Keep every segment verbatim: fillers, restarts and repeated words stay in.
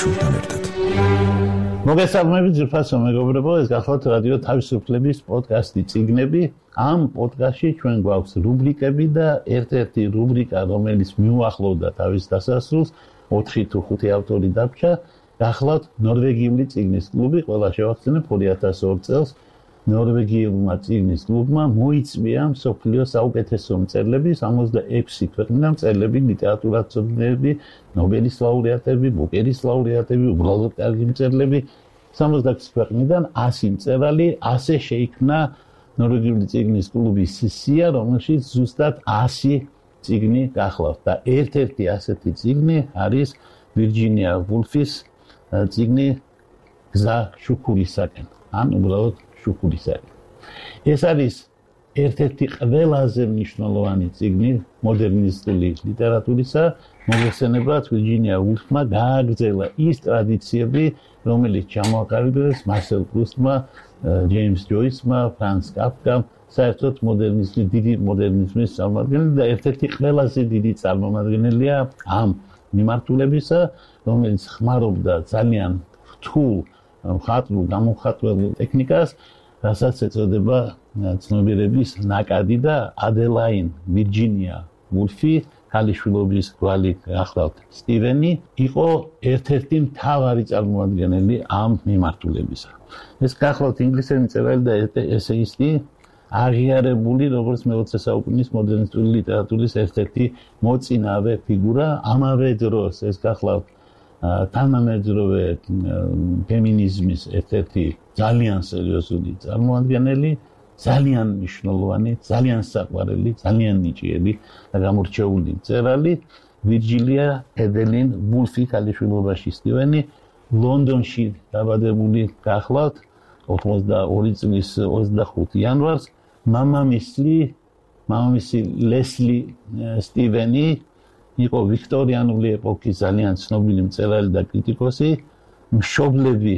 გოგებაშვილთან ერთად. მოგესალმებით ძვირფასო მეგობრებო, ეს გახლავთ რადიო თავისუფლების პოდკასტი წიგნები. ამ პოდკასტში ჩვენ გვაქვს რუბრიკები და ერთ-ერთი რუბრიკა, რომელიც მიუახლოვდა თავის დასასრულს, ოთხი თუ ხუთი ავტორი დარჩა. გახლავთ ნორვეგიული წიგნის კლუბი, ყველა შევახსენებ ორი ათას ორ წელს ნორვეგიულმა წიგნის კლუბმა მოიწვია მსოფლიოს საუკეთესო მწერლების ორმოცდაექვსი ქვეყნიდან მწერლები, ლიტერატურათმცოდნეები, ნობელის ლაურეატები, ბუკერის ლაურეატები, უბრალოდ კარგი მწერლები სამოცდაექვსი ქვეყნიდან ასი მწერალი, ასე შეიქმნა ნორვეგიული წიგნის კლუბის სია, რომელშიც ზუსტად ასი წიგნი გახლავთ და ერთ-ერთი ასეთი წიგნი არის ვირჯინია ვულფის წიგნი გზა შუქურისაკენ, ან უბრალოდ შუქურისაკენ. ეს არის ერთ-ერთი ყველაზე მნიშვნელოვანი წიგნი მოდერნისტული ლიტერატურისა. მოგესალმებათ, ვირჯინია ვულფმა გააგრძელა ის ტრადიციები, რომელიც ჩამოაყალიბეს მარსელ პრუსტმა, ჯეიმს ჯოისმა, ფრანც კაფკამ, საერთოდ მოდერნიზმი, დიდი მოდერნიზმის წარმომადგენელი და ერთ-ერთი ყველაზე დიდი წარმომადგენელია ამ მიმართულებისა, რომელიც ხმარობდა ძალიან რთულ მხატვრულ გამოხატველ ტექნიკას, რასაც ეწოდება ცნობიერების ნაკადი და ადელაინ ვირჯინია ვულფი, ქალიშვილობის გვალი გახლავთ სტივენი, იყო ერთ-ერთი მთავარი წარმომადგენელი ამ მიმართულებისა. ეს გახლავთ ინგლისელი მწერალი და ესეისტი, აღიარებული როგორც მეოცე საუკუნის მოდერნისტული ლიტერატურის ერთ-ერთი მოწინავე ფიგურა. ამავე დროს ეს გახლავთ თანამედროვე ფემინიზმის ერთ-ერთი ძალიან სერიოზული წარმომადგენელი, ძალიან მნიშვნელოვანი, ძალიან საყვარელი, ძალიან ნიჭიერი და გამორჩეული მწერალი ვირჯინია ედელინ ვულფი, ქალიშვილობაში სტივენი, ლონდონში დაბადებული გახლავთ ოცდაორი წლის ოცდახუთი იანვარს. მამამისი, მამამისი ლესლი სტივენი იყო ვიქტორიანული ეპოქის ძალიან ცნობილი მწერალი და კრიტიკოსი. მშობლები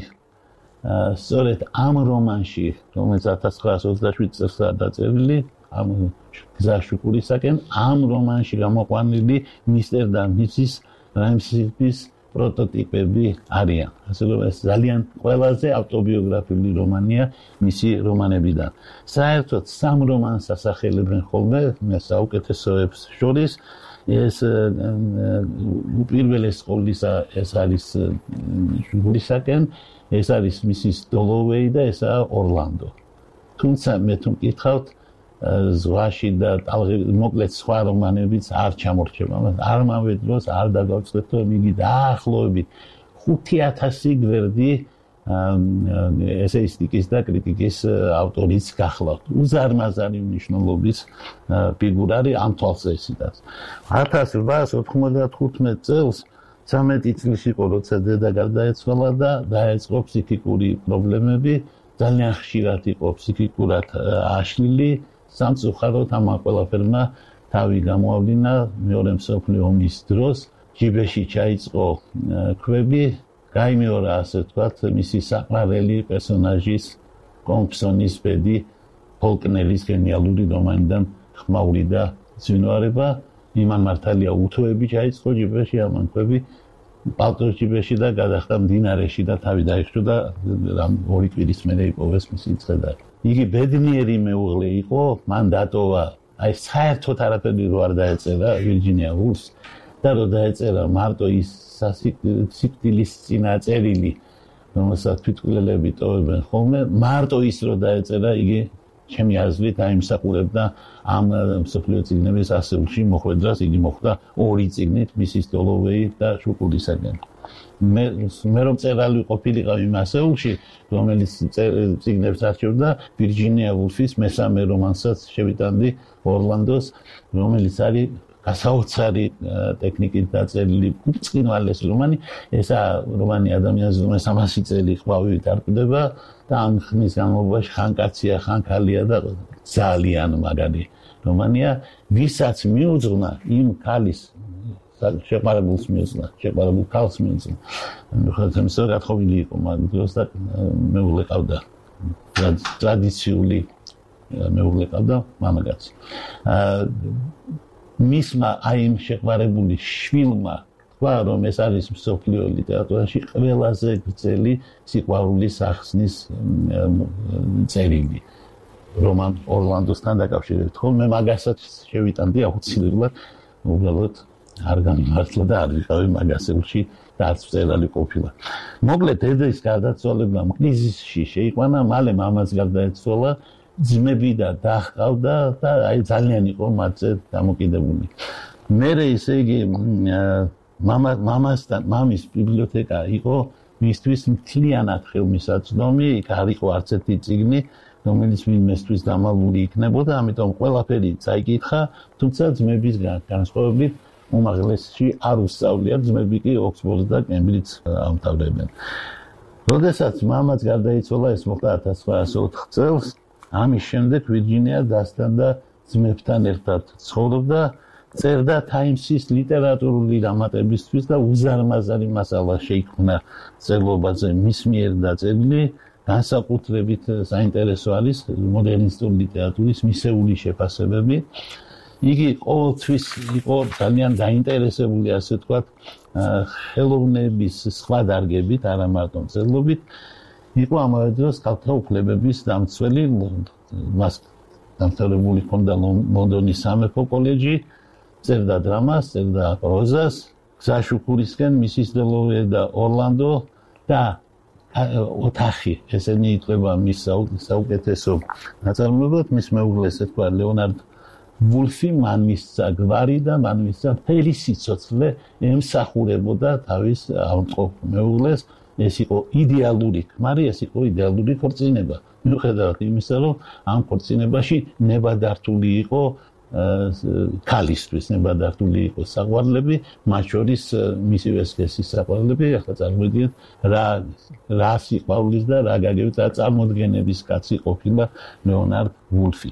სწორედ ამ რომანში, რომელიც ათას ცხრაას ოცდაშვიდ წელსაა დაწერილი, ამ გზა შუქურისაკენ, ამ რომანში გამოყვანილი მისტერ და მისის რაიმსის პროტოტიპები არიან. ასე რომ ეს ძალიან ყველაზე ავტობიოგრაფიული რომანია მისი რომანებიდან. საერთოდ სამ რომანს ასახელებენ ხოლმე საუკეთესოებს შორის. ეს უპირველეს ყოვლისა ეს არის შუქურისაკენ, ეს არის მისის დოლოვეი და ესაა ორლანდო. თუმცა მე თუ მკითხავთ ზღვაში და მოკლედ სხვა რომანებიც არ ჩამორჩება. არამავე დროს არ დაგავწყვეტ, რომ იგი დაახლოებით ხუთი ათასი გვერდი ესეისტიკის და კრიტიკის ავტორიც გახლავთ. უზარმაზარი მნიშვნელობის ფიგურარი ამ თვალსაზრისით. ათას რვაას ოთხმოცდათხუთმეტ წელს ცამეტი წლის იყო, როცა დედა გარდაეცვალა და დაეწყო ფსიქიკური პრობლემები. ძალიან ხშირად იყო ფსიქიკურად აშლილი. სამწუხაროდ ამ ყველაფერმა თავი გამოავლინა მეორე მსოფლიო ომის დროს. ჯიბეში ჩაიწყო ქვები, გაიმეორა ასე ვთქვათ მისი საყვარელი პერსონაჟის კომპსონის ბედი ფოლკნერის გენიალური რომანიდან ხმაური და ძვინვარება. იმან მართალია უთოები ჩაიწყო ჯიბეში, ამან ქვები პალტოს ჯიბეში და გადახდა მდინარეში და თავი დაიხშო და ორი კვირის მერე იპოვეს მისი ცხედარი. იგი ბედნიერი მეუღლე იყო, მან დატოვა, აი საერთოდ არაფერი რო არ დაეწერა ვირჯინია ვულფს და რო დაეწერა მარტო ის სიკვდილის წინა წერილი, რომელსაც თვითმკვლელები ტოვებენ ხოლმე, მარტო ის რო დაეწერა, იგი ჩემი აზრით აიმსახურებდა ამ მსოფლიო წიგნების ასეულში მოხვედრას. იგი მოხვდა ორი წიგნით, მისის დოლოვეი და შუქურისაკენ. მე მე რომ წერალი ყოფილიყავ იმ ასეულში, რომელიც წიგნებს არჩევდა, ვირჯინია ვულფის მესამე რომანსაც შევიტანდი ორლანდოს, რომელიც არის გასაოცარი ტექნიკით დაწერილი უწყინვალეს რომანი. ესა რომანი ადამიანის რომ სამასი წელი ყვავით არ კვდება და ამ ხნის განმავლობაში ხან კაცია, ხან ხალია და ძალიან მაგარი რომანია. ვისაც მიუძღვნა იმ ქალის შეყვარებულს მიუძღვნა, შეყვარებულ ქალს მიუძღვნა. ხოთემ ისე გათხოვილი იყო მაგ დროს და მეუღლე ყავდა. ტრადიციული მეუღლე ყავდა, მამაკაცი. მისმა აი იმ შეყვარებული შვილმა თქვა, რომ ეს არის მსოფლიო ლიტერატურაში ყველაზე გრძელი სიყვარულის ახსნის წერილი. რომან ორლანდოსთან დაკავშირებით. ხო, მე მაგასაც შევიტანდი აუცილებლად, უბრალოდ არ გამიმართლა და არ ვიყავი მაგასეულში და არც წერალი ყოფილა. მოკლედ, დედის გარდაცვალებამ კრიზისში შეიყვანა, მალე მამაც გარდაეცვალა, ძმები და და ჰყავდა და აი ძალიან იყო მათზე დამოკიდებული. მერე ისე იგი მამა მამასთან მამის ბიბლიოთეკა იყო მისთვის მთლიანად ხელმისაწვდომი, იქ არ იყო არც ერთი წიგნი, რომელიც ვინმესთვის დამალული იქნებოდა, ამიტომ ყველაფერი წაიკითხა, თუმცა ძმების განსხვავებით უმაღლესში არ უსწავლია, ძმები კი ოქსფორდს და კემბრიჯს ამთავრებენ. როდესაც მამაც გარდაიცვალა, ეს მოხდა ათას ცხრაასი ოთხ წელს, ამის შემდეგ ვირჯინია დასთან და ძმებთან ერთად ცხოვრობდა, წერდა Times-ის ლიტერატურული რამატებისთვის და უზარმაზარი მასალა შეიქმნა წერლობაზე მის მიერ დაწერილი, განსაკუთრებით საინტერესო არის მოდერნისტული ლიტერატურის მისეული შეფასებები. იგი ყოველთვის იყო ძალიან დაინტერესებული, ასე ვთქვათ, ხელოვნების სხვა დარგებით, არა მარტო მწერლობით. იყო ამავე დროს ქალთა უფლებების დამცველი, მას დამთავრებული ჰქონდა ლონდონის სამეფო კოლეჯი, წერდა დრამას, წერდა პროზას, გზაშუქურისკენ, მისის დელოვერი და ორლანდო და ოთახი, ესენი ითვლება მის საუკეთესო ნაწარმოებად, მის მეუღლეს ეთქვა ლეონარდ ვულფი, მან მისცა გვარი და მან მისცა მთელი სიცოცხლე ემსახურებოდა თავის ავტყობ მეუღლეს. ეს იყო იდეალური ქმარი, ეს იყო იდეალური ქორწინება. მიუხედავად იმისა, რომ ამ ქორწინებაში ნებადართული იყო ქალისთვის, ნებადართული იყო საყვარლები, მათ შორის მისივე სქესის საყვარლები. ახლა წარმოიდგინეთ, რა რა სიყვარულის და რა გაგებით რა წარმოდგენების კაცი ყოფილა ლეონარდ ვულფი.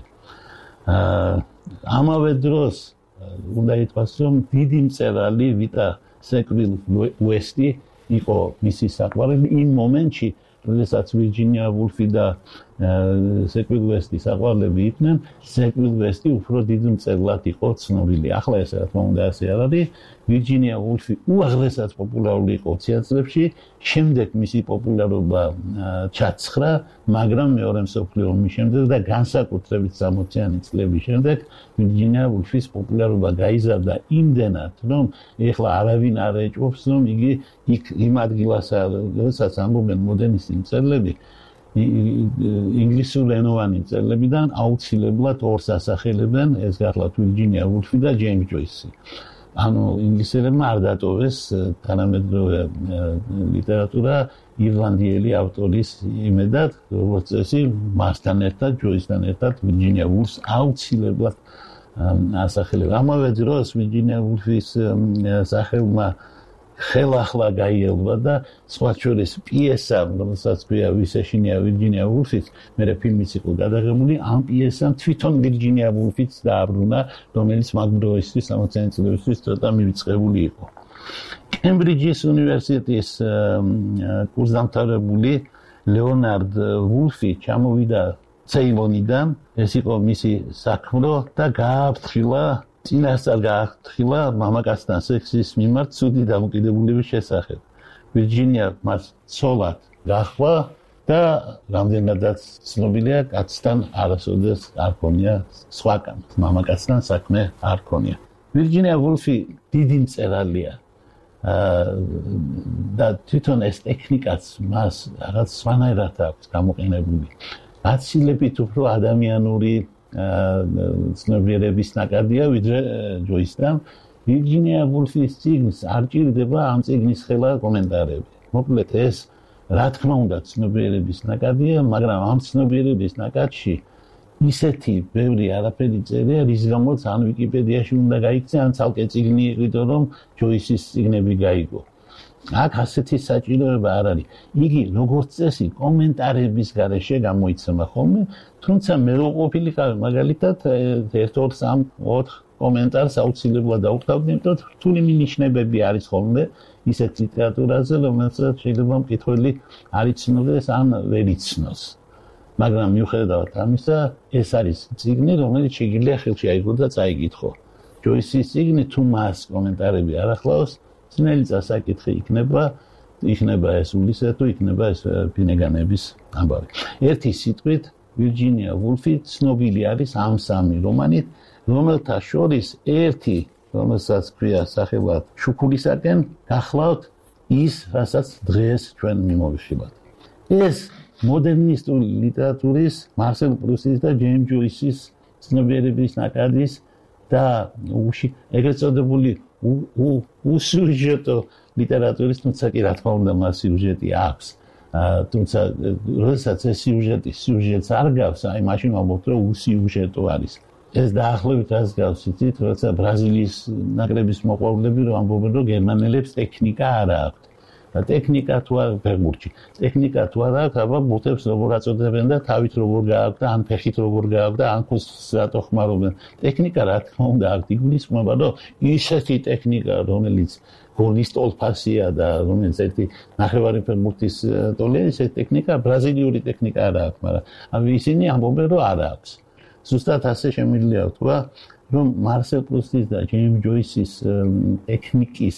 ამავე დროს უნდა ითქვას, რომ დიდი მწერალი ვიტა სეკვილ უესტი იყო მისი საყვარელი იმ მომენტში, როდესაც ვირჯინია ვულფი და სეკვილ უესტი საყვარლები იყვნენ, სეკვილ უესტი უფრო დიდ მწერლად იყო ცნობილი. ახლა ეს რა თქმა უნდა ასე არ არის. ვირჯინია ვულფი უაღრესად პოპულარული იყო ოციან წლებში, შემდეგ მისი პოპულარობა ჩაცხრა, მაგრამ მეორე მსოფლიო ომის შემდეგ და განსაკუთრებით სამოციანი წლების შემდეგ ვირჯინია ვულფის პოპულარობა გაიზარდა იმდენად, რომ ეხლა არავინ არ ეჭვობს, რომ იგი იქ იმ ადგილასა, როდესაც ამბობენ მოდერნისტი მწერლები, ინგლისურენოვანი მწერლებიდან აუცილებლად ორს ასახელებენ, ეს გახლავთ ვირჯინია ვულფი და ჯეიმს ჯოისი. ანუ ინგლისელებმა არ დატოვეს თანამედროვე ლიტერატურა ირლანდიელი ავტორის იმედად, როგორც წესი, მასთან ერთად, ჯოისთან ერთად ვირჯინია ვულფს აუცილებლად ასახელებენ. ამავე დროს ვირჯინია ვულფის სახელმა ხელახლა გაიელვა და სხვა შორის პიესა, რომელსაც ქვია ვის ეშინია ვირჯინია ვულფიც, მერე ფილმიც იყო გადაღებული, ამ პიესამ თვითონ ვირჯინია ვულფიც დააბრუნა, რომელიც მაგდროისთვის სამოციანი წლებისთვის ცოტა მივიწყებული იყო. კემბრიჯის უნივერსიტეტის კურსდამთავრებული ლეონარდ ვულფი ჩამოვიდა ცეილონიდან, ეს იყო მისი საქმრო და გააფრთხილა წინასწარ გააფრთხილა მამაკაცთან სექსის მიმართ ცუდი დამოკიდებულების შესახებ. ვირჯინია მას ცოლად გაჰყვა და რამდენადაც ცნობილია, კაცთან არასოდეს არ ქონია სხვა კაცს, მამაკაცთან საქმე არ ქონია. ვირჯინია ვულფი დიდი მწერალია და თვითონ ეს ტექნიკაც მას რაღაც სხვანაირად აქვს გამოყენებული. გაცილებით უფრო ადამიანური ცნობიერების ნაკადია, ვიდრე ჯოისთან. ვირჯინია ვულფის წიგნს არ ჭირდება ამ წიგნის ხელა კომენტარები. მოკლედ ეს, რა თქმა უნდა, ცნობიერების ნაკადია, მაგრამ ამ ცნობიერების ნაკადში ისეთი ბევრი არაფერი წერია, რის გამოც ან ვიკიპედიაში უნდა გაიქცე, ან ცალკე წიგნი იყიდო, რომ ჯოისის წიგნები გაიგო. აქ ასეთი საჭიროება არ არის. იგი როგორც წესი კომენტარების გარეშე გამოიცემა ხოლმე, თუმცა მე რო ყოფილიყავი მაგალითად ერთ ორ სამ ოთხ კომენტარს აუცილებლად დავუხსნავდი, იმიტომ რომ რთული მინიშნებები არის ხოლმე ისეთ ლიტერატურაზე, რომელსაც შეიძლება მკითხველი არ იცნობს ან ვერ იცნობს. მაგრამ მიუხედავად ამისა, ეს არის წიგნი, რომელიც შეიძლება ხელში აიღო და წაიკითხო. ჯოისის წიგნი თუ მას კომენტარები არ ახლავს, ძნელი წასაკითხი იქნება იქნება ეს ულისა თუ იქნება ეს ფინეგანების ამბავი. ერთი სიტყვით ვირჯინია ვულფი ცნობილი არის ამ სამი რომანით, რომელთა შორის ერთი, რომელსაც ქვია სახელად შუქურისაკენ, გახლავთ ის, რასაც დღეს ჩვენ მიმოვიხილავთ. ეს მოდერნისტული ლიტერატურის, მარსელ პრუსტის და ჯეიმს ჯოისის ცნობიერების ნაკადის და ეგრეთ წოდებული უსიუჟეტო ლიტერატურის, თუმცა კი რა თქმა უნდა მას სიუჟეტი აქვს. თუმცა როდესაც ეს სიუჟეტი სიუჟეტს არ გავს, აი მაშინ ვამბობთ, რომ უსიუჟეტო არის. ეს დაახლოებით რას გავს იცით, როცა ბრაზილიის ნაკრების მოყვარულები რომ ამბობენ, რომ გერმანელებს ტექნიკა არ აქვთ. და ტექნიკა თუ არ ფეხბურთში, ტექნიკა თუ არ აქვს, აბა ბუთებს როგორ აწოდებენ და თავით როგორ გააქვთ და ან ფეხით როგორ გააქვთ და ან ქუსს რატო ხმარობენ. ტექნიკა რა თქმა უნდა აქვს, იგულისხმება, რომ ისეთი ტექნიკა, რომელიც გოლის ტოლფასია და რომელიც ერთი ნახევარი ფეხბურთის ტოლია, ესეთი ტექნიკა ბრაზილიური ტექნიკა არ აქვს, მაგრამ აი ისინი ამბობენ, რომ არ აქვს. ზუსტად ასე შემიძლია ვთქვა, რომ მარსელ პრუსტის და ჯეიმს ჯოისის ტექნიკის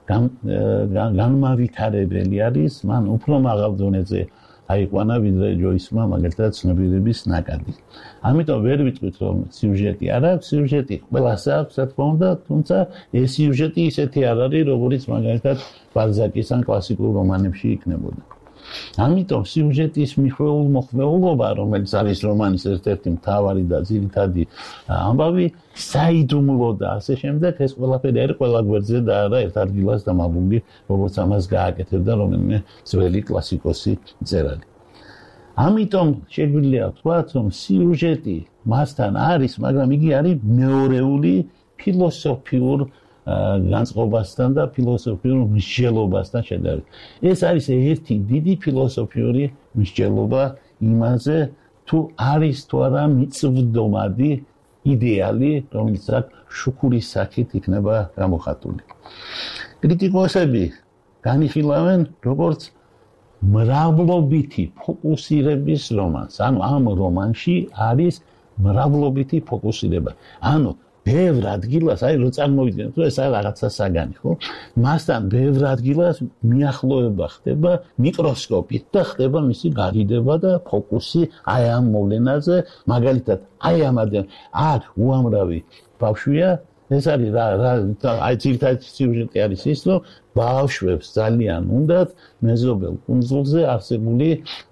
განმავითარებელი არის, მან უფრო მაღალ დონეზე აიყვანა ვიდრე ჯოისმა მაგალითად ცნობიერების ნაკადი. ამიტომ ვერ ვიტყვით, რომ სიუჟეტი არ აქვს, სიუჟეტი ყველას აქვს, რა თქმა უნდა, თუმცა ეს სიუჟეტი ისეთი არ არის, როგორც მაგალითად ბალზაკის ან კლასიკურ რომანებში იქნებოდა. ამიტომ სიუჟეტის მიხვეულ მოხმეულობა, რომელიც არის რომანის ერთ-ერთი მთავარი და ძირითადი ამბავი, საიდუმლო და ასე შემდეგ, ეს ყველაფერი არის ყველა გვერდზე და არა ერთ ადგილას დამაბული, როგორც ამას გააკეთებდა რომელიმე ძველი კლასიკოსი მწერალი. ამიტომ შეგვიძლია ვთქვათ, რომ სიუჟეტი მასთან არის, მაგრამ იგი არის მეორეული ფილოსოფიურ განწყობასთან და ფილოსოფიურ მსჯელობასთან შედარებით. ეს არის ერთი დიდი ფილოსოფიური მსჯელობა იმაზე, თუ არის თუ არა მიწვდომადი იდეალი, რომელიც შუქურის სახით იქნება გამოხატული. კრიტიკოსები განიხილავენ როგორც მრავლობითი ფოკუსირების რომანს. ანუ ამ რომანში არის მრავლობითი ფოკუსირება. ანუ ბევრ ადგილას, აი რო წარმოვიდგინოთ, რომ ეს არის რაღაცა საგანი, ხო? მასთან ბევრ ადგილას მიახლოება ხდება მიკროსკოპით და ხდება მისი გადიდება და ფოკუსი აი ამ მოვლენაზე, მაგალითად, აი ამ ადენ, აქ უამრავი ბავშვია, ეს არის რა რა აი ძირითადი სიუჟეტი არის ის, რომ ბავშვებს ძალიან უნდათ მეზობელ კუნძულზე არსებული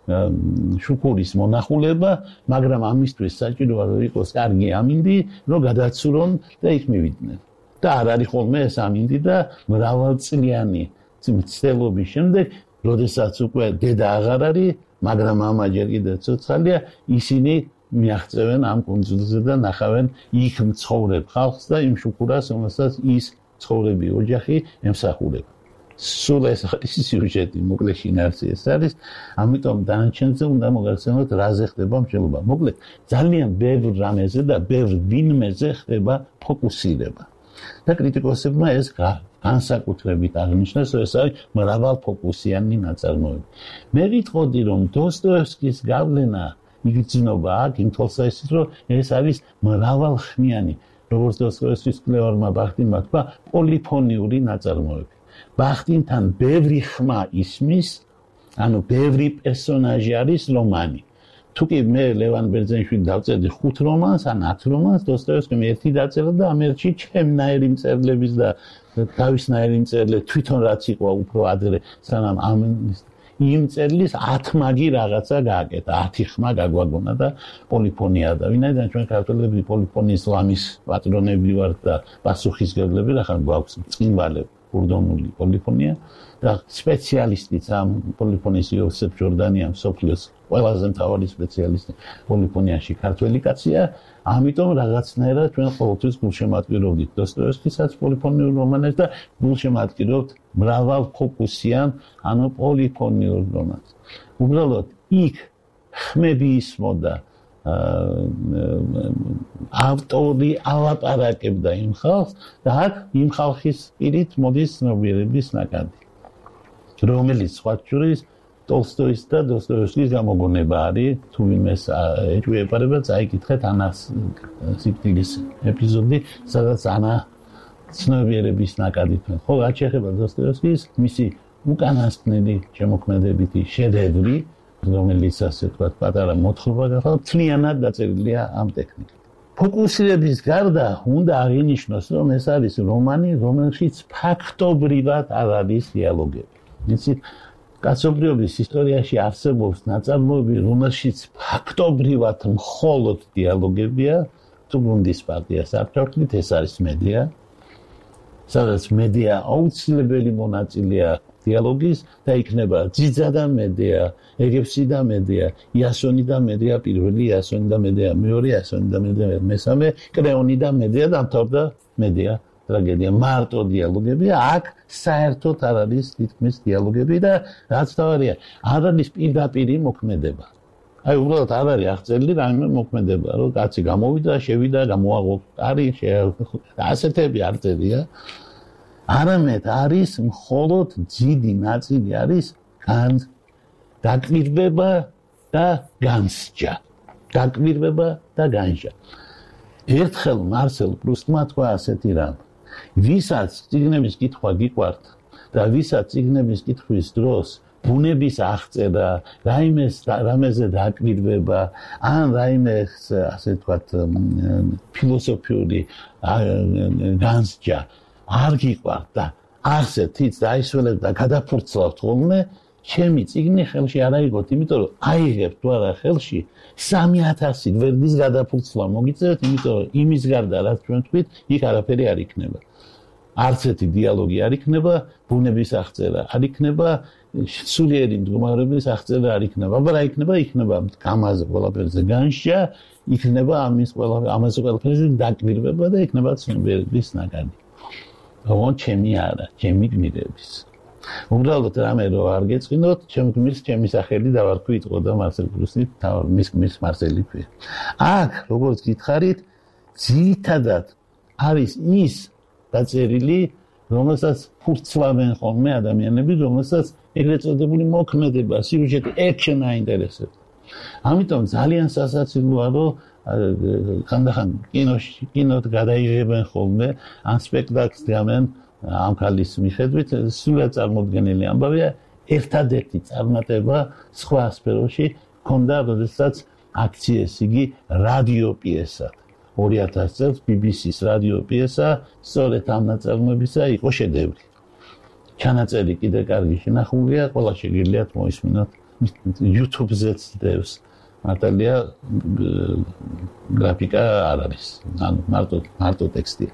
შუქურის მონახულება, მაგრამ ამისთვის საჭიროა რომ იყოს კარგი ამინდი, რომ გადაცურონ და იქ მივიდნენ. და არ არის ხოლმე ეს ამინდი და მრავალწლიანი მცდელობის შემდეგ, როდესაც უკვე დედა აღარ არის, მაგრამ მამა ჯერ კიდევ ცოცხალია, ისინი მიაღწევენ ამ კუნძულზე და ნახავენ იქ მცხოვრებ ხალხს და იმ შუქურას, რომელსაც ის ცხოვრები ოჯახი ემსახურება. სულ ეს არის სიუჟეტი, მოკლედ შინაარსი ეს არის, ამიტომ დანარჩენზე უნდა მოგახსენოთ, რაზე ხდება მსჯელობა. მოკლედ, ძალიან ბევრ რამეზე და ბევრ ვინმეზე ხდება ფოკუსირება. და კრიტიკოსებმა ეს განსაკუთრებით აღნიშნეს, რომ ეს არის მრავალფოკუსიანი ნაწარმოები. მე ვიტყოდი, რომ დოსტოევსკის გავლენა იგრძნობა აქ იმ თვალსაზრისით, რომ ეს არის მრავალხმიანი, როგორც დოსტოევსკის კვლევარმა ბახტინმა თქვა, პოლიფონიური ნაწარმოები. ბახტინთან ბევრი ხმა ისმის, ანუ ბევრი პერსონაჟი არის რომანი. თუ კი მე ლევან ბერძენიშვილი დავწერდი ხუთ რომანს ან ათ რომანს, დოსტოევსკიმ ერთი დაწერა და ამ ერთში ჩემნაირი მწერლების და თავისნაირი მწერლები თვითონ რაც იყო უფრო ადრე, სანამ ამ იმ წერლის ათმაგი რაღაცა გააკეთა, ათი ხმა გაგვაგონა და პოლიფონია და ვინაიდან ჩვენ ქართველები პოლიფონიის ლამის პატრონები ვართ და პასუხისმგებლები, ახლა გვაქვს წინვალები ურდომული პოლიფონია და სპეციალისტიც ამ პოლიფონიის იოსებ ჯორდანია მსოფლიოს ყველაზე მთავარი სპეციალისტი პოლიფონიაში ქართველი კაცია, ამიტომ რაღაცნაირად ჩვენ ყოველთვის გულშემატკივრობდით დოსტოევსკისაც პოლიფონიურ რომანებს და გულშემატკივრობთ მრავალფოკუსიან, ანუ პოლიფონიურ რომანს. უბრალოდ იქ ხმები ისმოდა ავტორი ალაპარაკებდა იმ ხალხს და აქ იმ ხალხის პირით მოდის ცნობიერების ნაკადი, რომელიც სხვა შორის ტოლსტოის და დოსტოევსკის გამოგონება არის, თუ ვინმეს ეჭვი ეპარება, წაიკითხეთ ანას სიკვდილის ეპიზოდი, სადაც ანა ცნობიერების ნაკადით. ხო, რაც შეეხება დოსტოევსკის, მისი უკანასკნელი შემოქმედებითი შედევრი, რომელიც ასე ვთქვათ, პატარა მოთხრობა გახდა, მთლიანად დაწერილია ამ ტექნიკით. ფოკუსირების გარდა უნდა აღინიშნოს, რომ ეს არის რომანი, რომელშიც ფაქტობრივად არ არის დიალოგები. იცით, კაცობრიობის ისტორიაში არსებობს ნაწარმოები, რომელშიც ფაქტობრივად მხოლოდ დიალოგებია, თუ გუნდის პარტიას არ ჩავთვლით, ეს არის მედია, სადაც მედია აუცილებელი მონაწილეა დიალოგის და იქნება ძიძა და მედია, ეგეფსი და მედია, იასონი და მედია, პირველი იასონი და მედია, მეორე იასონი და მედია, მესამე კრეონი და მედია, დამთავრდა მედია ტრაგედია. მარტო დიალოგებია, აქ საერთოდ არ არის თითქმის დიალოგები და რაც თავარია, არ არის პირდაპირი მოქმედება. აი უბრალოდ არ არის აღწერილი რაიმე მოქმედება, რომ კაცი გამოვიდა, შევიდა, გამოაღო, არის ასეთები არ წერია. არამედ არის მხოლოდ ძიდი ნაწილი არის დაკვირვება და განსჯა. დაკვირვება და განსჯა. ერთხელ მარსელ პრუსტმა თქვა ასეთი რამ. ვისაც წიგნების კითხვა გიყვართ და ვისაც წიგნების კითხვის დროს ბუნების აღწერა, რაიმეს რამეზე დაკვირვება, ან რაიმე ასე ვთქვათ ფილოსოფიური განსჯა არ გიყვართ და არსეთით დაისველებთ და გადაფურცლავთ ხოლმე, ჩემი წიგნი ხელში არ აიღოთ, იმიტომ რომ აიღებთ თუ არა ხელში სამი ათასი გვერდის გადაფურცლა მოგიწევთ, იმიტომ რომ იმის გარდა რაც ჩვენ თქვით, იქ არაფერი არ იქნება. არც ერთი დიალოგი არ იქნება, ბუნების აღწერა არ იქნება, სულიერი მდგომარეობის აღწერა არ იქნება, აბა რა იქნება? იქნება გამაზე ყველაფერზე განსჯა, იქნება ამის ყველა ამაზე ყველაფერზე დაკვირვება და იქნება ცნობიერების ნაკადი. ოღონდ ჩემი არა, ჩემი გმირების. უბრალოდ რამე რო არ გეწყინოთ, ჩემ გმირს ჩემი სახელი დავარქვი იყო და მარსელ პრუსტი მის გმირს მარსელი ქვია. აქ, როგორც გითხარით, ძირითადად არის ის დაწერილი, რომელსაც ფურცლავენ ხოლმე ადამიანები, რომელსაც ეგრეთ წოდებული მოქმედება, სიუჟეტი, ექშენ აინტერესებს. ამიტომ ძალიან სასაცილოა, რომ ხანდახან კინოში, კინოთ გადაიღებენ ხოლმე, ან სპექტაკლს დგამენ ამ ქალის მიხედვით, სულად წარმოდგენილი ამბავია, ერთადერთი წარმატება სხვა სფეროში ჰქონდა, როდესაც აქციეს იგი რადიო პიესად. ორი ათასი წელს ბი ბი სის რადიო პიესა, სწორედ ამ ნაწარმოებისა იყო შედევრი. ჩანაწერი კიდე კარგი შენახულია, ყველა შეგიძლიათ მოისმინოთ, YouTube-ზეც დევს. მართალია გრაფიკა არ არის, ანუ მარტო მარტო ტექსტია.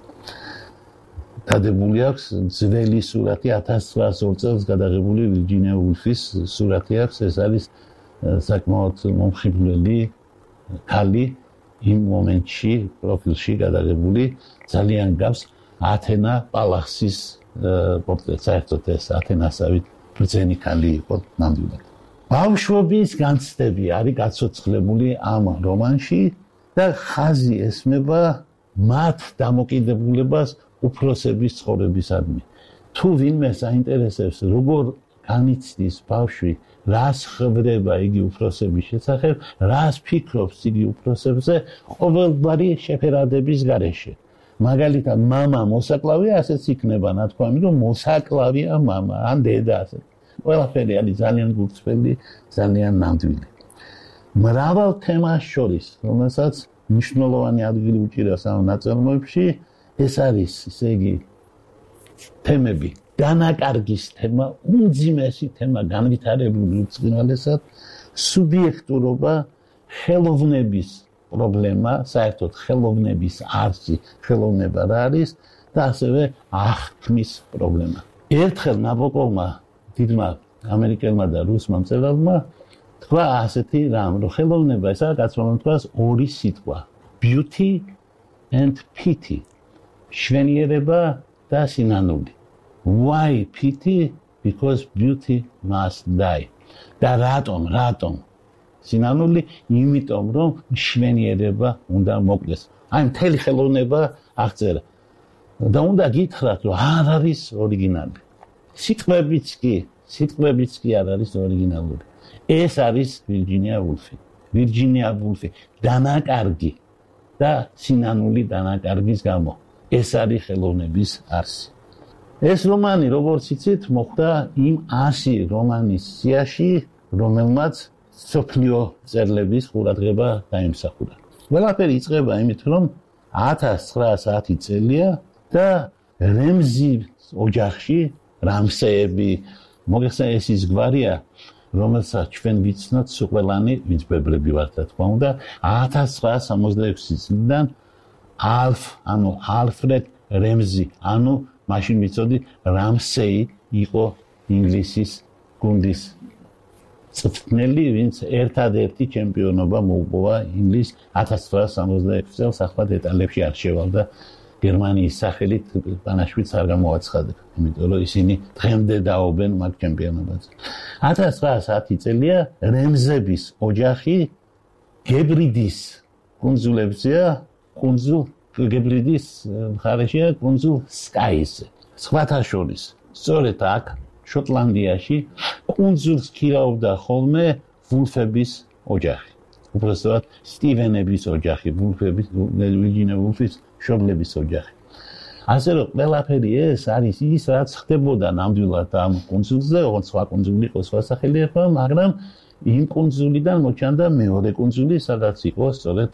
დადებული აქვს ძველი სურათი ათას ცხრაასი ორ წელს გადაღებული ვირჯინია ულფის სურათი აქვს, ეს არის საკმაოდ მომხიბვლელი ქალი იმ მომენტში პროფილში გადაღებული, ძალიან გავს ათენა პალახსის პორტრეტს, საერთოდ ეს ათენასავით ბრძენი ქალი იყო ნამდვილად. ბავშვობის განცდები არის გაცოცხლებული ამ რომანში და ხაზი ესმება მათ დამოკიდებულებას უფროსების ცხოვრებისადმი. თუ ვინმე საინტერესებს, როგორ განიცდის ბავშვი, რას ხვდება იგი უფროსების შესახებ, რას ფიქრობს იგი უფროსებზე, ყოველგვარი შეფერადების გარეშე. მაგალითად, მამა მოსაკლავია, ასეც იქნება ნათქვამი, რომ მოსაკლავია მამა, ან დედა ასე. ყველაფერი არის ძალიან გულწრფელი, ძალიან ნამდვილი. მრავალ თემას შორის, რომელსაც მნიშვნელოვანი ადგილი უჭირავს ამ ნაწარმოებში, ეს არის, ესე იგი, თემები. დანაკარგის თემა, უმძიმესი თემა განვითარებული უწყინვალესად, სუბიექტურობა, ხელოვნების პრობლემა, საერთოდ ხელოვნების არსი, ხელოვნება რა არის და ასევე აღქმის პრობლემა. ერთხელ ნაბოკოვმა დიდმა ამერიკელმა და რუსმა მწერალმა თქვა ასეთი რამ, რომ ხელოვნება ესაა კაცმა თქვას ორი სიტყვა, beauty and pity, შვენიერება და სინანული. Why pity? Because beauty must die. და რატომ, რატომ? სინანული, იმიტომ რომ შვენიერება უნდა მოკლეს. აი მთელი ხელოვნება აღწერა. და უნდა გითხრათ, რომ არ არის ორიგინალი. სიტყვებიც კი, სიტყვებიც კი არ არის ორიგინალური. ეს არის ვირჯინია ულფი. ვირჯინია ულფი დანაკარგი და სინანული დანაკარგის გამო. ეს არის ხელოვნების არსი. ეს რომანი, როგორც იცით, მოხდა იმ ასი რომანის სიაში, რომელმაც სოფლიო წერლების ყურადღება დაიმსახურა. ყველაფერი იწყება იმით, რომ ათას ცხრაასი წელია და რემზის ოჯახში რამსეები, მოგეხსენე ეს ის გვარია, რომელსაც ჩვენ ვიცნოთ სუყველანი, ვინც ბებრები ვართ, რა თქმა უნდა, ათას ცხრაასი სამოცდაექვსი წლიდან ალფ, ანუ ალფრედ რემზი, ანუ მაშინ ვიცოდი რამსეი იყო ინგლისის გუნდის წვრთნელი, ვინც ერთადერთი ჩემპიონობა მოუპოვა ინგლისს ათას ცხრაასი სამოცდაექვსი წელს, ახლა დეტალებში არ შევალდა გერმანიის სახელით პანაშვიდს არ გამოაცხადება, იმიტომ რომ ისინი დღემდე დაობენ მაგ ჩემპიონობაზე. ათას ცხრაასი წელია რემზების ოჯახი გებრიდის კუნძულებზეა, კუნძულ გებრიდის მხარეშია კუნძულ სკაიზე. სხვათა შორის, სწორედ აქ შოტლანდიაში კუნძულს ქირავდა ხოლმე ვულფების ოჯახი. უბრალოდ სტივენების ოჯახი, ვულფების, ვირჯინია ვულფის შობლების ოჯახი. ასე რომ ყველაფერი ეს არის ის, რაც ხდებოდა ნამდვილად ამ კუნძულზე, ოღონდ სხვა კუნძული იყო, სხვა სახელი იყო, მაგრამ იმ კუნძულიდან მოჩანდა მეორე კუნძული, სადაც იყო სწორედ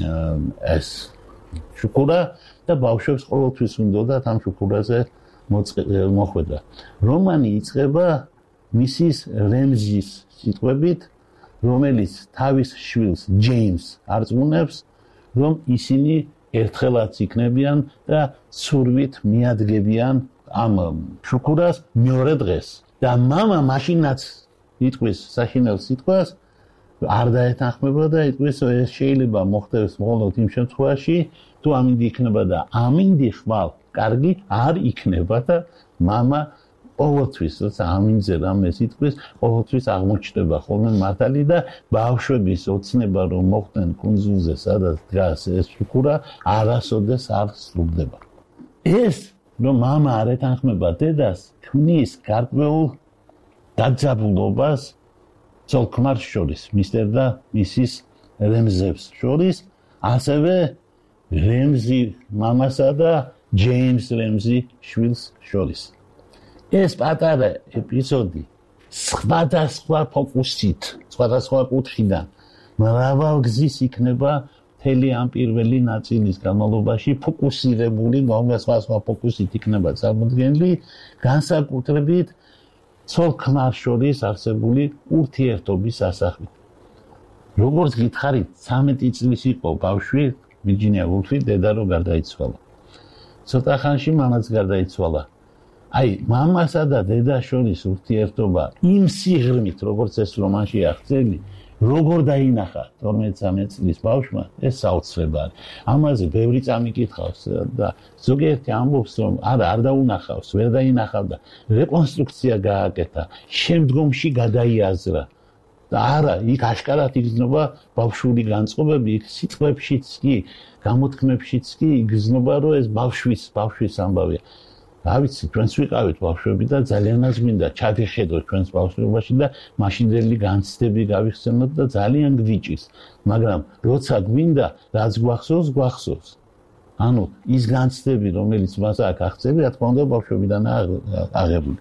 ეს შუქურა და ბავშვებს ყოველთვის უნდათ ამ შუქურაზე მოხვედრა. რომანი იწყება მისის რემზის სიტყვებით, რომელიც თავის შვილს ჯეიმს არწმუნებს, რომ ისინი ერთხელაც იქნებიან და ცურვით მიადგებიან ამ შუქურას მეორე დღეს. და მამა მაშინაც იტყვის საშინელ სიტყვას, არ დაეთანხმება და იტყვის, რომ ეს შეიძლება მოხდეს მხოლოდ იმ შემთხვევაში, თუ ამინდი იქნება და ამინდი ხვალ კარგი არ იქნება და მამა ყოველთვის, როცა ამინძე რამეს იტყვის, ყოველთვის აღმოჩნდება ხოლმე მართალი და ბავშვების ოცნება, რომ მოხდნენ კუნძულზე, სადაც დგას ეს შუქურა, არასოდეს არ სრულდება. ეს, რომ მამა არ ეთანხმება დედას, ქმნის გარკვეულ დაძაბულობას ცოლ-ქმარს შორის, მისტერ და მისის რემზებს შორის, ასევე რემზი მამასა და ჯეიმს რემზი შვილს შორის. ეს პატარა ეპიზოდი სხვადასხვა ფოკუსით, სხვადასხვა კუთხიდან მრავალგზის იქნება მთელი ამ პირველი ნაწილის განმავლობაში ფოკუსირებული, სხვადასხვა ფოკუსით იქნება წარმოდგენილი, განსაკუთრებით ცოლ-ქმარს შორის არსებული ურთიერთობის ასახვით. როგორც გითხარით, ცამეტი წლის იყო ბავშვი, ვირჯინია ვულფი, დედა რო გარდაიცვალა. ცოტა ხანში მამაც გარდაიცვალა. აი, მამასა და დედას შორის ურთიერთობა იმ სიღრმით, როგორც ეს რომანში აღწერილი, როგორ დაინახა თორმეტ-ცამეტ წლის ბავშვმა, ეს საოცრება არის. ამაზე ბევრი წამიკითხავს და ზოგიერთი ამბობს, რომ არა, არ დაუნახავს, ვერ დაინახავდა, რეკონსტრუქცია გააკეთა, შემდგომში გადაიაზრა. და არა, იქ აშკარად იგრძნობა ბავშვური განწყობები, იქ სიტყვებშიც კი, გამოთქმებშიც კი იგრძნობა, რომ ეს ბავშვის, ბავშვის ამბავია. რა ვიცი, ჩვენც ვიყავით ბავშვები და ძალიანაც მინდა ჩადიხედოთ ჩვენს ბავშვობაში და მაშინდელი განცდები გავიხსენოთ და ძალიან გვიჭირს. მაგრამ როცა გვინდა, რაც გვახსოვს, გვახსოვს. ანუ ის განცდები, რომელიც მას აქ აღწერილი, რა თქმა უნდა, ბავშვობიდანაა აღებული.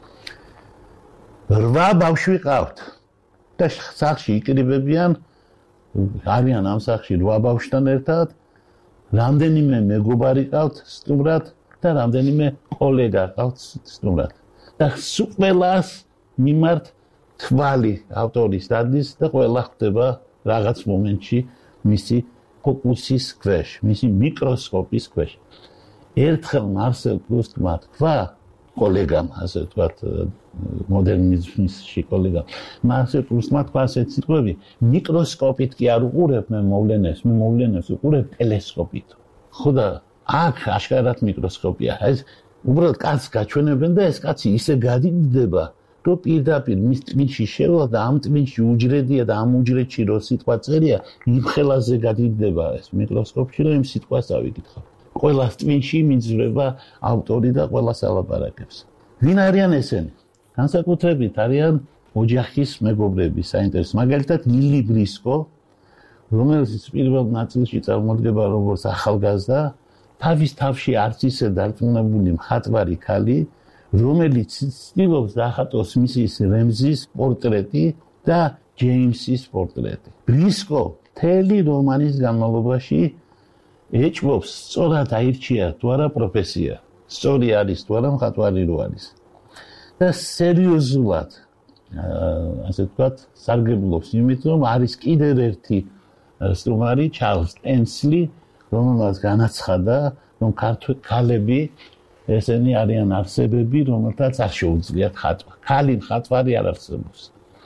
რვა ბავშვი ყავთ. და სახლში იკრიბებიან, არიან ამ სახლში რვა ბავშვთან ერთად, რამდენიმე მეგობარი ყავთ სტუმრად და რამდენიმე კოლეგა ყავთ სტუმრად. და ყველას მიმართ თვალი ავტორის დადის და ყველა ხდება რაღაც მომენტში მისი ფოკუსის ქვეშ, მისი მიკროსკოპის ქვეშ. ერთხელ მარსელ პრუსტმა თქვა კოლეგამ, ასე ვთქვათ, მოდერნიზმში კოლეგამ, მარსელ პრუსტმა თქვა ასეთ სიტყვები, მიკროსკოპით კი არ უყურებ მე მოვლენებს, მე მოვლენებს უყურებ ტელესკოპით. ხო და აქ აშკარად მიკროსკოპია. ეს უბრალოდ კაცს გაჩვენებენ და ეს კაცი ისე გადიდდება, რომ პირდაპირ მის ტვინში შევა და ამ ტვინში უჯრედია და ამ უჯრედში რო სიტყვა წერია, იმ ხელაზე გადიდდება ეს მიკროსკოპში, რომ იმ სიტყვას ავიკითხავ. ყველა ტვინში მიძვრება ავტორი და ყველას ალაპარაკებს. ვინ არიან ესენი? განსაკუთრებით არიან ოჯახის მეგობრები, საინტერესო. მაგალითად, ლიሊ ბრისკო, რომელიც პირველ ნაწილში წარმოდგება როგორც ახალგაზრდა თავის თავში არც ისე დარწმუნებული მხატვარი ქალი, რომელიც ცდილობს დაახატოს მისის რემზის პორტრეტი და ჯეიმსის პორტრეტი. ბრისკო მთელი რომანის განმავლობაში ეჭვობს სწორად აირჩია თუ არა პროფესია, სწორი არის თუ არა მხატვარი რო არის. და სერიოზულად ასე ვთქვათ, სარგებლობს იმით, რომ არის კიდევ ერთი სტუმარი, ჩარლზ ტენსლი, რომელმაც განაცხადა, რომ ქალები ესენი არიან არსებები, რომელთაც არ შეუძლიათ ხატვა. ქალი მხატვარი არ არსებობს.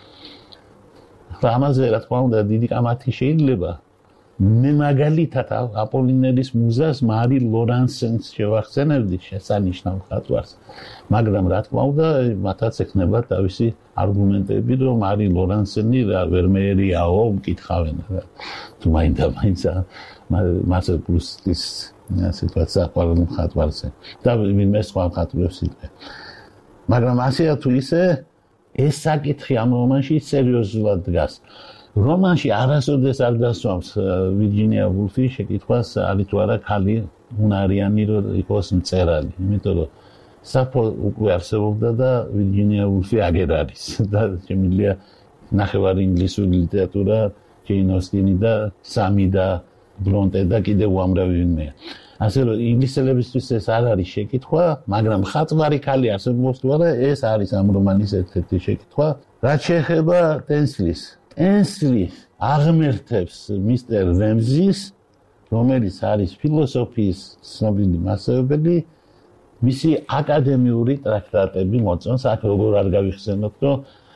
ამაზე რა თქმა უნდა დიდი კამათი შეიძლება. მე მაგალითად აპოლინერის მუზას მარი ლორანსენს შევახსენებდი შესანიშნავ მხატვარს. მაგრამ რა თქმა უნდა მათაც ექნება თავისი არგუმენტები, რომ მარი ლორანსენი რა ვერ მეერიაო, მკითხავენ რა. თუ მაინდა მაინცა მასე პრუსტის სიტუაცია ყოლ მხატვარზე. და ვინმე სხვა მხატვრებს იტყვე. მაგრამ ასეა თუ ისე ეს საკითხი ამ რომანში სერიოზულად დგას. რომანში არასოდეს არ დასვამს ვირჯინია ვულფი შეკითხვას არის თუ არა ქალი უნარიანი რომ იყოს მწერალი, იმიტომ რომ საფო უკვე არსებობდა და ვირჯინია ვულფი აგერ არის და შემიძლია ნახევარი ინგლისური ლიტერატურა, ჯეინ ოსტინი და სამი და ბრონტე და კიდევ უამრავი ვინმეა. ასე რომ ინგლისელებისთვის ეს არ არის შეკითხვა, მაგრამ მხატვარი ქალი არსებობს თუ არა, ეს არის ამ რომანის ერთ-ერთი შეკითხვა. რაც შეეხება ტენსლის ტენსლი აღმერთებს მისტერ რემზის, რომელიც არის ფილოსოფიის ცნობილი მასწავლებელი, მისი აკადემიური ტრაქტატები მოწონს, აქ როგორ არ გავიხსენოთ, რომ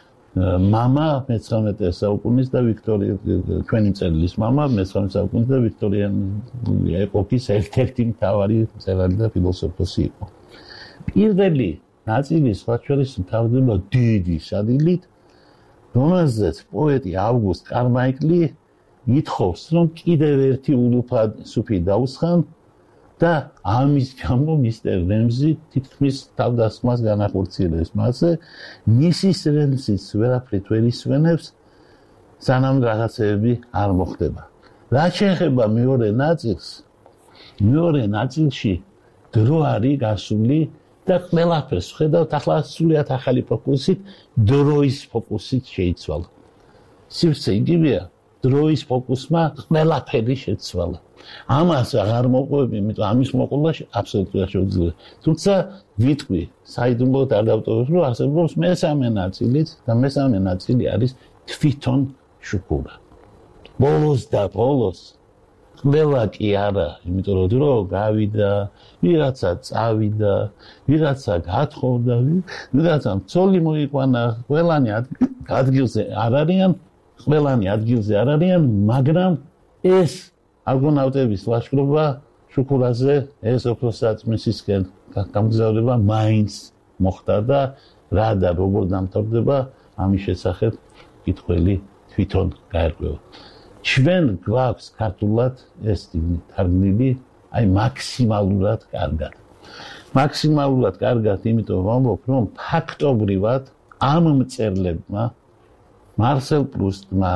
მამა მეცხრამეტე საუკუნის და ვიქტორია ჩვენი მწერლის მამა მეცხრამეტე საუკუნის და ვიქტორიანული ეპოქის ერთ-ერთი მთავარი მწერალი და ფილოსოფოსი იყო. პირველი ნაწილი სხვა შორის მთავრდება დიდი სადილით, რომელზეც პოეტი ავგუსტ კარმაიკლი ითხოვს, რომ კიდევ ერთი ულუფა-სუფი დაუსხან და ამის გამო მისტერ რემზი თითქმის თავდასხმას განახორციელებს მასზე, მისის რემზის ვერაფრით ვერ ისვენებს, სანამ რაღაცეები არ მოხდება. რაც შეეხება მეორე ნაწილს, მეორე ნაწილში დრო არის გასული და ყველაფერს ხედავთ ახლა სულიად ახალი ფოკუსით, დროის ფოკუსით შეიცვალა. სივრცე იგივეა, დროის ფოკუსმა ყველაფერი შეცვალა. ამას აღარ მოყვები, იმიტომ ამის მოყოლა აბსოლუტურად შეუძლია. თუმცა ვიტყვი, საიდუმლოდ არ დავტოვებ, რომ არსებობს მესამე ნაწილიც და მესამე ნაწილი არის თვითონ შუქურა. ბოლოს და ბოლოს ყველა კი არა, იმიტომ რომ დრო გავიდა, ვიღაცა წავიდა, ვიღაცა გათხოვდა, ვიღაცა ცოლი მოიყვანა, ყველანი ადგილზე არ არიან, ყველანი ადგილზე არ არიან, მაგრამ ეს არგონავტების ლაშქრობა შუქურაზე ეს ოქროსაწმისისკენ გამგზავრება მაინც მოხდა და რა და როგორ დამთავრდება ამის შესახებ კითხველი თვითონ გაერკვევა. ჩვენ გვაქვს ქართულად ეს თარგმნილი, აი მაქსიმალურად კარგად. მაქსიმალურად კარგად, იმიტომ ვამბობ, რომ ფაქტობრივად ამ მწერლებმა მარსელ პრუსტმა,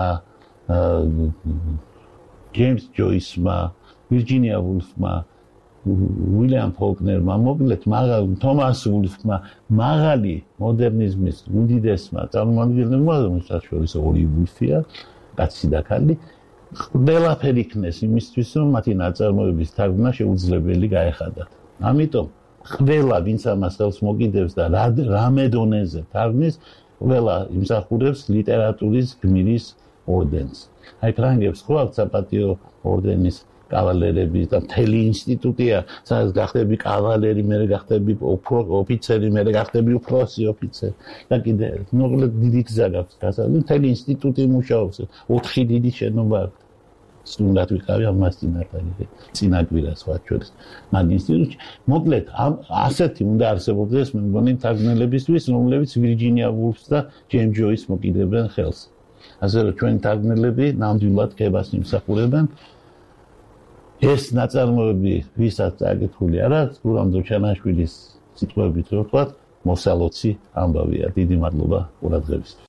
ჯეიმს ჯოისმა, ვირჯინია ვულფმა, უილიამ ფოლკნერმა, მოკლედ თომას ვულფმა, მაღალი მოდერნიზმის უდიდესმა წარმომადგენლებმა, რომელსაც შორის ორი ვულფია, კაცი და ქალი, ყველაფერი იქნეს იმისთვის, რომ მათი ნაწარმოების თარგმნა შეუძლებელი გაეხადათ. ამიტომ ყველა, ვინც ამას ხელს მოკიდებს და რამე დონეზე თარგმნის, ყველა იმსახურებს ლიტერატურის გმირის ორდენს. აი ფრანგებს ხო აქვს საპატიო ორდენის კავალერები და მთელი ინსტიტუტია, სადაც გახდები კავალერი, მერე გახდები ოფიცერი, მერე გახდები უფროსი ოფიცერი და კიდე მოკლედ დიდი გზა გაქვს გასული, მთელი ინსტიტუტი მუშაობს, ოთხი დიდი შენობა აქვს. სტუმრად ვიყავი ამას წინათარი, წინაკვირა სხვა შორის მაგ ინსტიტუტში. მოკლედ ასეთი უნდა არსებობდეს მე მგონი თარგმნელებისთვის, რომლებიც ვირჯინია ვულფს და ჯეიმს ჯოისს მოკიდებენ ხელს. ასე რომ ჩვენი თარგმნელები ნამდვილად ქებას იმსახურებენ. ეს ნაწარმოები ვისაც წაკითხული არ აქვს, გურამ დოჩანაშვილის სიტყვებით რო ვთქვათ, მოსალოცი ამბავია. დიდი მადლობა ყურადღებისთვის.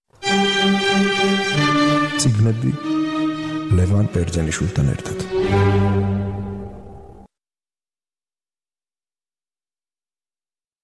ციგნები ლევან ბერძენიშვილთან ერთად.